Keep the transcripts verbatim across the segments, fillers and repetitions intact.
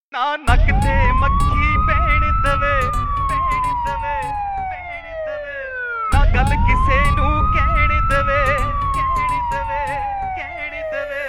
ਨਾ ਨੱਕ ਤੇ ਮੱਖੀ ਪੈਣ ਦਵੇ ਪੈਣ ਦਵੇ ਪੈਣ ਦਵੇ ਨਾ ਗੱਲ ਕਿਸੇ ਨੂੰ ਕਹਿਣ ਦਵੇ ਕਹਿਣ ਦਵੇ ਕਹਿਣ ਦਵੇ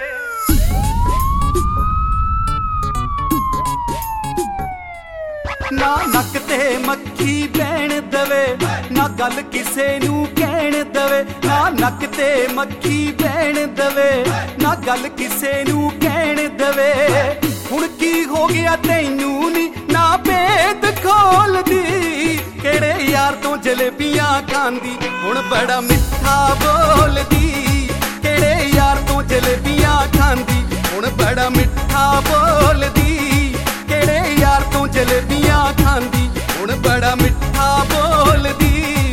ਨਾ ਨੱਕ ਤੇ ਮੱਖੀ ਪੈਣ ਦਵੇ ਨਾ ਗੱਲ ਕਿਸੇ ਨੂੰ ਕਹਿਣ ਦਵੇ ਨਾ ਨੱਕ ਤੇ ਮੱਖੀ ਪੈਣ ਦਵੇ ਨਾ ਗੱਲ ਕਿਸੇ ਨੂੰ ਕਹਿਣ ਦਵੇ ਹੁਣ ਕੀ ਹੋ ਗਿਆ ਤੈਨੂੰ ਨੀ ਨਾ ਭੇਦ ਖੋਲਦੀ ਕਿਹੜੇ ਯਾਰ ਤੋਂ ਜਲੇਬੀਆਂ ਖਾਂਦੀ ਹੁਣ ਬੜਾ ਮਿੱਠਾ ਬੋਲਦੀ ਕਿਹੜੇ ਯਾਰ ਤੋਂ ਜਲੇਬੀਆਂ ਖਾਂਦੀ ਹੁਣ ਬੜਾ ਮਿੱਠਾ ਬੋਲਦੀ ਕਿਹੜੇ ਯਾਰ ਤੋਂ ਜਲੇਬੀਆਂ ਖਾਂਦੀ ਹੁਣ ਬੜਾ ਮਿੱਠਾ ਬੋਲਦੀ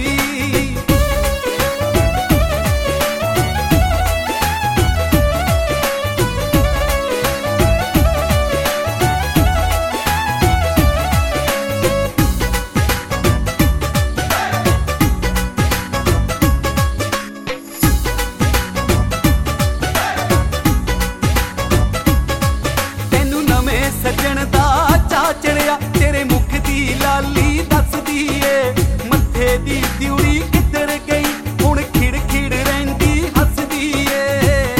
ਸੱਜਣ ਦਾ ਚਾ ਚੜਿਆ ਤੇਰੇ ਮੁਖ ਦੀ ਲਾਲੀ ਦੱਸਦੀ ਏ ਮੱਥੇ ਦੀ ਦਿਉੜੀ ਕਿੱਧਰ ਗਈ ਹੁਣ ਖਿੜ ਖਿੜ ਰਹਿੰਦੀ ਹੱਸਦੀ ਏ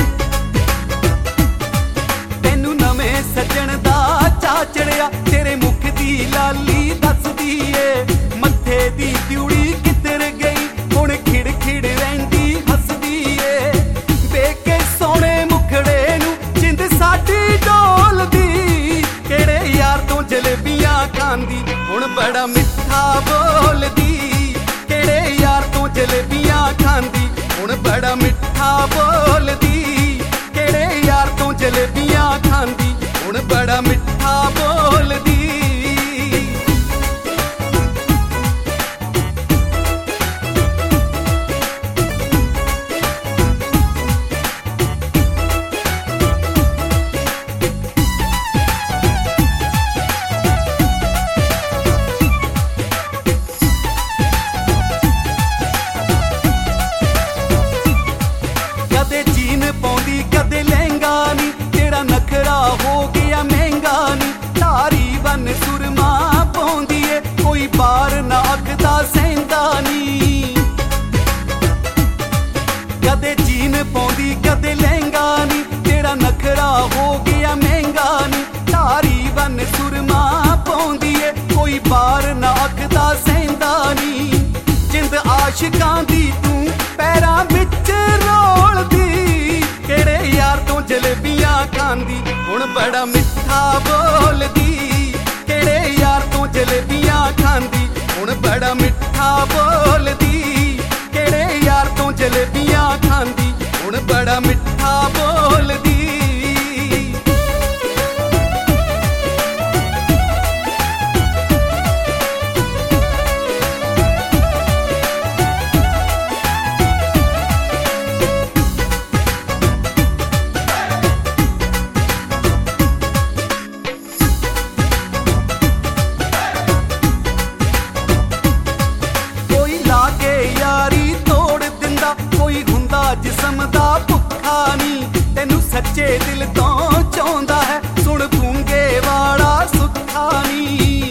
ਤੈਨੂੰ ਨਵੇਂ ਸੱਜਣ ਦਾ ਚਾ ਚੜਿਆ ਤੇਰੇ ਮੁਖ ਦੀ ਲਾਲੀ ਦੱਸਦੀ ਏ ਮੱਥੇ ਦੀ ਦਿਉੜੀ ਕਿੱਧਰ ਗਈ ਹੁਣ ਖਿੜ ਖਿੜ ਰਹਿੰਦੀ ਹੱਸਦੀ ਏ ਵੇਖ ਕੇ ਸੋਹਣੇ ਮੁਖੜੇ ਨੂੰ ਜਿੰਦ ਸਾਡੀ ਡੋਲਦੀ ਕਿਹੜੇ ਯਾਰ ਤੋਂ ਜਲੇਬੀਆਂ ਖਾਂਦੀ ਹੁਣ ਬੜਾ ਮਿੱਠਾ ਬੋਲਦੀ ਕਿਹੜੇ ਯਾਰ ਤੋਂ ਜਲੇਬੀਆਂ ਖਾਂਦੀ ਹੁਣ ਬੜਾ ਮਿੱਠਾ ਬੋਲਦੀ ਕਿਹੜੇ ਯਾਰ ਤੋਂ ਜਲੇਬੀਆਂ ਖਾਂਦੀ ਹੁਣ ਬੜਾ ਮਿੱਠਾ ਬੋਲਦੀ ਪਾਉਂਦੀ ਕਦੇ ਲਹਿੰਗਾ ਨੀ ਤੇਰਾ ਨਖਰਾ ਹੋ ਗਿਆ ਮਹਿੰਗਾ ਨੀ ਧਾਰੀ ਬਨ ਸੁਰਮਾ ਪਾਉਂਦੀ ਏ ਕੋਈ ਬਾਰ ਨਾ ਅੱਖਦਾ ਸਹਿੰਦਾ ਨੀ ਕਦੇ ਜੀਨ ਪਾਉਂਦੀ ਕਦੇ ਲਹਿੰਗਾ ਨੀ ਤੇਰਾ ਨਖਰਾ ਹੋ ਗਿਆ ਮਹਿੰਗਾ ਨੀ ਧਾਰੀ ਬਨ ਸੁਰਮਾ ਪਾਉਂਦੀ ਏ ਕੋਈ ਬਾਰ ਨਾ ਅੱਖਦਾ ਸਹਿੰਦਾ ਨੀ ਜਿੰਦ ਆਸ਼ਿਕਾਂ ਦੀ ਤੂੰ ਪੈਰਾਂ ਵਿੱਚ ਰੋਲਦੀ ਕਿਹੜੇ ਯਾਰ ਤੋਂ ਜਲੇਬੀਆਂ ਖਾਂਦੀ ਹੁਣ ਬੜਾ ਮਿੱਠਾ ਬੋਲਦੀ ਕਿਹੜੇ ਯਾਰ ਤੋਂ ਜਲੇਬੀਆਂ ਖਾਂਦੀ ਹੁਣ ਬੜਾ ਮਿੱਠਾ ਬੋਲਦੀ ਕਿਹੜੇ ਯਾਰ ਤੋਂ ਜਲੇਬੀਆਂ ਖਾਂਦੀ ਹੁਣ ਬੜਾ ਮਿੱਠਾ ਬੋਲਦੀ ਕੋਈ ਹੁੰਦਾ ਜਿਸਮ ਦਾ ਭੁੱਖਾ ਨੀ ਤੈਨੂੰ ਸੱਚੇ ਦਿਲ ਤੋਂ ਚਾਹੁੰਦਾ ਹੈ ਸੁਣ ਗੂੰਗੇ ਵਾਲਾ ਸੁੱਖਾ ਨੀ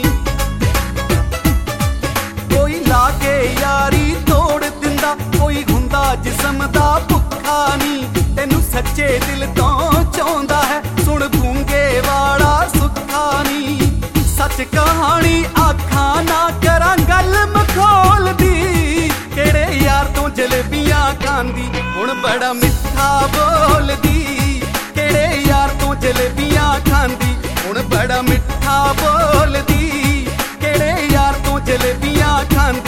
ਕੋਈ ਲਾ ਕੇ ਯਾਰੀ ਤੋੜ ਦਿੰਦਾ ਕੋਈ ਹੁੰਦਾ ਜਿਸਮ ਦਾ ਭੁੱਖਾ ਨੀ ਤੈਨੂੰ ਸੱਚੇ ਦਿਲ ਤੋਂ ਚਾਹੁੰਦਾ ਹੈ ਸੁਣ ਗੂੰਗੇ ਵਾਲਾ ਸੁੱਖਾ ਨੀ ਸੱਚ ਕਹਾਣੀ ਆਖਾਂ ਨਾ ਕਰਾਂ ਗੱਲ ਮਖੌਲਦੀ ਕਿਹੜੇ ਯਾਰ ਤੋਂ ਜਲੇਬੀਆਂ ਖਾਂਦੀ ਹੁਣ ਬੜਾ ਮਿੱਠਾ ਬੋਲਦੀ ਕਿਹੜੇ ਯਾਰ ਤੋਂ ਜਲੇਬੀਆਂ ਖਾਂਦੀ ਹੁਣ ਬੜਾ ਮਿੱਠਾ ਬੋਲਦੀ ਕਿਹੜੇ ਯਾਰ ਤੋਂ ਜਲੇਬੀਆਂ ਖਾਂਦੀ